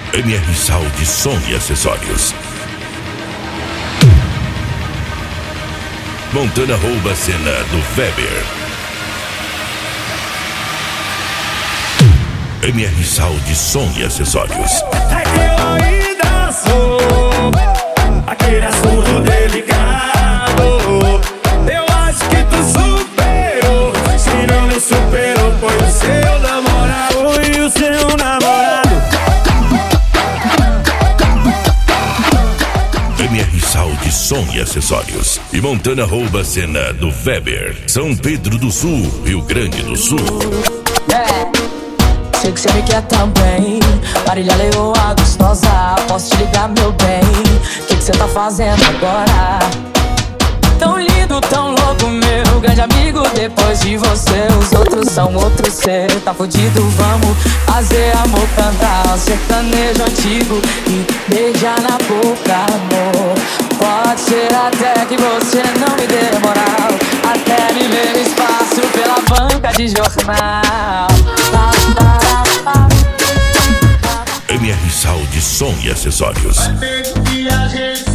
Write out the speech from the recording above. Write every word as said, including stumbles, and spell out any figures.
M R Sound Som e Acessórios. Montana rouba a cena do Weber. M R Sound Som e Acessórios. É que eu ainda sou aquele assunto delicado. Eu acho que tu superou. Se não me superou, foi o seu namorado. E o seu namorado. M R Sound Som e Acessórios. E Montana rouba a cena do Weber. São Pedro do Sul, Rio Grande do Sul. Sei que cê me quer também. Marília Leoa gostosa, posso te ligar, meu bem? Que que cê tá fazendo agora? Tão lindo, tão louco, meu grande amigo. Depois de você, os outros são outros. Cê tá fudido, vamos fazer amor, cantar o sertanejo antigo e beijar na boca, amor. Pode ser até que você não me dê moral, até me ver no espaço pela banca de jornal. M R Sound Som e Acessórios. E a gente